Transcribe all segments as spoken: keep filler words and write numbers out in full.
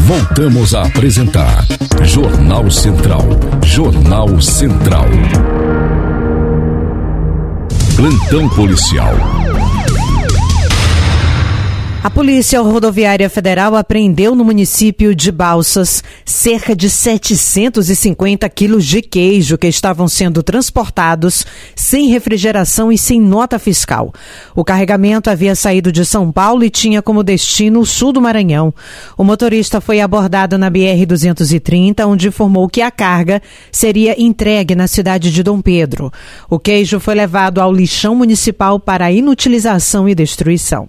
Voltamos a apresentar Jornal Central. Jornal Central. Plantão policial. A Polícia Rodoviária Federal apreendeu no município de Balsas cerca de setecentos e cinquenta quilos de queijo que estavam sendo transportados sem refrigeração e sem nota fiscal. O carregamento havia saído de São Paulo e tinha como destino o sul do Maranhão. O motorista foi abordado na B R duzentos e trinta, onde informou que a carga seria entregue na cidade de Dom Pedro. O queijo foi levado ao lixão municipal para inutilização e destruição.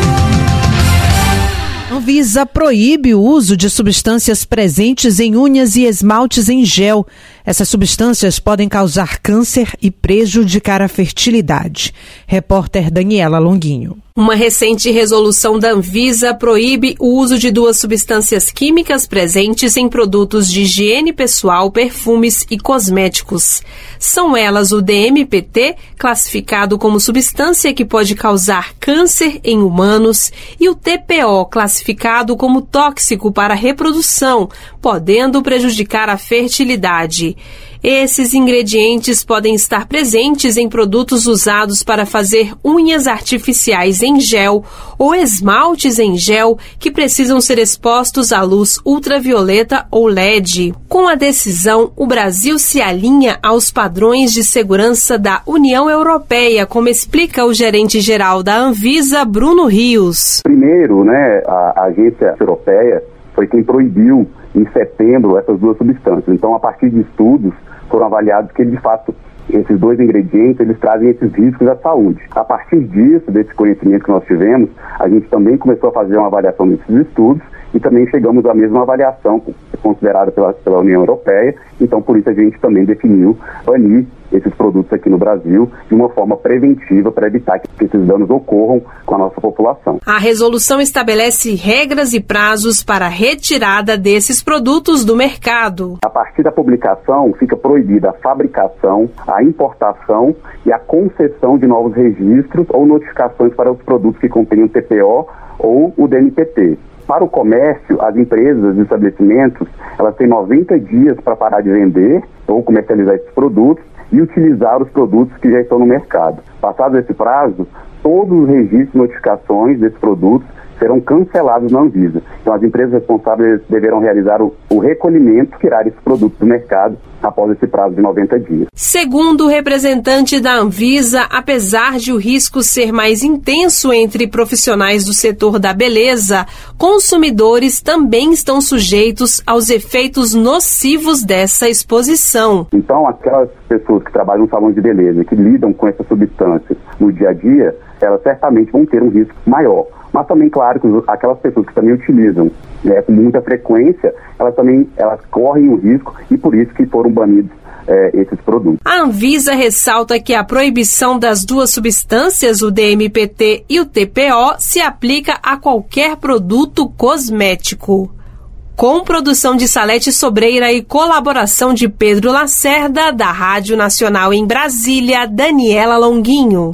Anvisa proíbe o uso de substâncias presentes em unhas e esmaltes em gel. Essas substâncias podem causar câncer e prejudicar a fertilidade. Repórter Daniela Longuinho. Uma recente resolução da Anvisa proíbe o uso de duas substâncias químicas presentes em produtos de higiene pessoal, perfumes e cosméticos. São elas o D M P T, classificado como substância que pode causar câncer em humanos, e o T P O, classificado como tóxico para a reprodução, podendo prejudicar a fertilidade. Esses ingredientes podem estar presentes em produtos usados para fazer unhas artificiais em gel ou esmaltes em gel que precisam ser expostos à luz ultravioleta ou L E D. Com a decisão, o Brasil se alinha aos padrões de segurança da União Europeia, como explica o gerente-geral da Anvisa, Bruno Rios. Primeiro, né, a agência europeia foi quem proibiu em setembro essas duas substâncias. Então, a partir de estudos, foram avaliados que, de fato, esses dois ingredientes, eles trazem esses riscos à saúde. A partir disso, desse conhecimento que nós tivemos, a gente também começou a fazer uma avaliação desses estudos e também chegamos à mesma avaliação considerada pela, pela União Europeia. Então, por isso, a gente também definiu banir esses produtos aqui no Brasil de uma forma preventiva para evitar que esses danos ocorram com a nossa população. A resolução estabelece regras e prazos para a retirada desses produtos do mercado. A partir da publicação, fica proibida a fabricação, a importação e a concessão de novos registros ou notificações para os produtos que contenham T P O ou o D M P T. Para o comércio, as empresas e estabelecimentos, elas têm noventa dias para parar de vender ou comercializar esses produtos e utilizar os produtos que já estão no mercado. Passado esse prazo, todos os registros e notificações desses produtos serão cancelados na Anvisa. Então, as empresas responsáveis deverão realizar o, o recolhimento e tirar esses produtos do mercado após esse prazo de noventa dias. Segundo o representante da Anvisa, apesar de o risco ser mais intenso entre profissionais do setor da beleza, consumidores também estão sujeitos aos efeitos nocivos dessa exposição. Então, aquelas pessoas que trabalham no salão de beleza, que lidam com essas substâncias no dia a dia, elas certamente vão ter um risco maior. Mas também, claro, que aquelas pessoas que também utilizam, né, com muita frequência, elas também elas correm o risco e por isso que foram banidos é, esses produtos. A Anvisa ressalta que a proibição das duas substâncias, o D M P T e o T P O, se aplica a qualquer produto cosmético. Com produção de Salete Sobreira e colaboração de Pedro Lacerda, da Rádio Nacional em Brasília, Daniela Longuinho.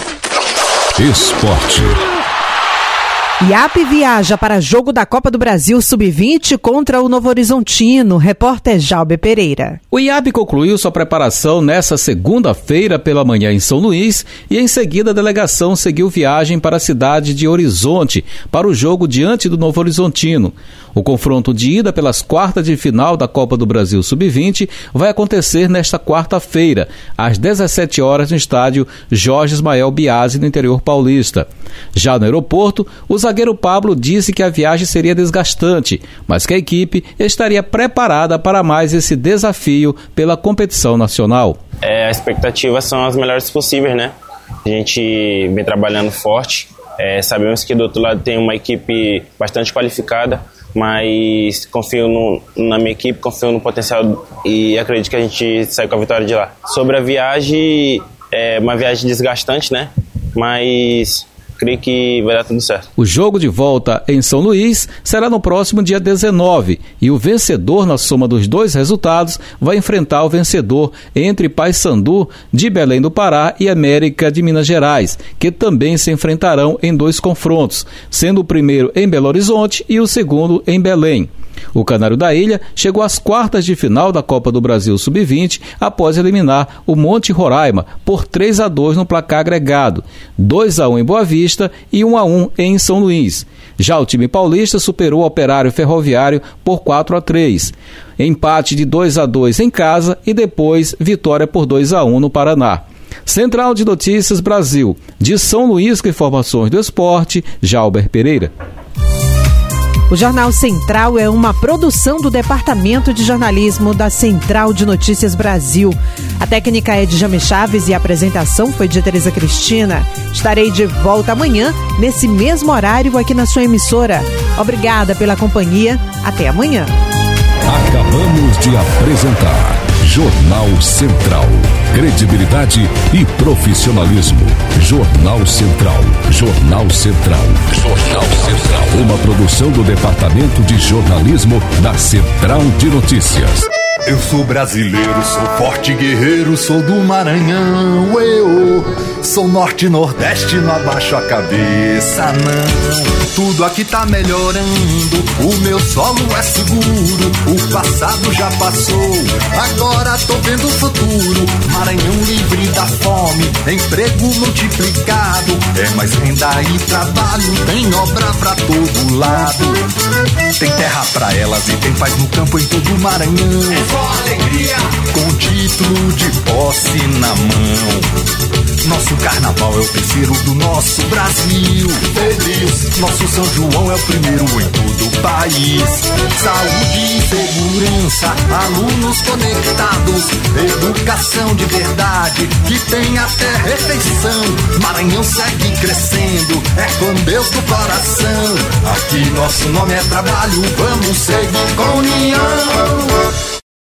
Esporte. I A P viaja para jogo da Copa do Brasil sub vinte contra o Novo Horizontino. Repórter Jalbe Pereira. O I A P concluiu sua preparação nesta segunda-feira pela manhã em São Luís e em seguida a delegação seguiu viagem para a cidade de Horizonte para o jogo diante do Novo Horizontino. O confronto de ida pelas quartas de final da Copa do Brasil sub vinte vai acontecer nesta quarta-feira, às dezessete horas no estádio Jorge Ismael Biasi, no interior paulista. Já no aeroporto, o zagueiro Pablo disse que a viagem seria desgastante, mas que a equipe estaria preparada para mais esse desafio pela competição nacional. É, as expectativas são as melhores possíveis, né? A gente vem trabalhando forte, é, sabemos que do outro lado tem uma equipe bastante qualificada, mas confio no, na minha equipe, confio no potencial e acredito que a gente sai com a vitória de lá. Sobre a viagem, é uma viagem desgastante, né? Mas creio que vai dar tudo certo. O jogo de volta em São Luís será no próximo dia dezenove e o vencedor na soma dos dois resultados vai enfrentar o vencedor entre Paysandu de Belém do Pará e América de Minas Gerais, que também se enfrentarão em dois confrontos, sendo o primeiro em Belo Horizonte e o segundo em Belém. O Canário da Ilha chegou às quartas de final da Copa do Brasil sub vinte após eliminar o Monte Roraima por três a dois no placar agregado, dois a um em Boa Vista e um a um em São Luís. Já o time paulista superou o Operário Ferroviário por quatro a três. Empate de dois a dois em casa e depois vitória por dois a um no Paraná. Central de Notícias Brasil, de São Luís com informações do esporte, Jalber Pereira. O Jornal Central é uma produção do Departamento de Jornalismo da Central de Notícias Brasil. A técnica é de Jame Chaves e a apresentação foi de Tereza Cristina. Estarei de volta amanhã, nesse mesmo horário aqui na sua emissora. Obrigada pela companhia. Até amanhã. Acabamos de apresentar Jornal Central. Credibilidade e profissionalismo. Jornal Central. Jornal Central. Jornal Central. Uma produção do Departamento de Jornalismo da Central de Notícias. Eu sou brasileiro, sou forte guerreiro, sou do Maranhão, eu sou norte e nordeste, não abaixo a cabeça não. Tudo aqui tá melhorando, o meu solo é seguro, o passado já passou, agora tô vendo o futuro. Maranhão livre da fome, emprego multiplicado, é mais renda e trabalho, tem obra pra todo lado. Tem terra pra elas e tem paz no campo em todo o Maranhão. É só alegria, com título de posse na mão. Nosso carnaval é o terceiro do nosso Brasil. Feliz, nosso São João é o primeiro em todo o país. Saúde e segurança, alunos conectados, educação de verdade, que tem até refeição. Maranhão segue crescendo, é com Deus do coração. Aqui nosso nome é trabalho, vamos seguir com união.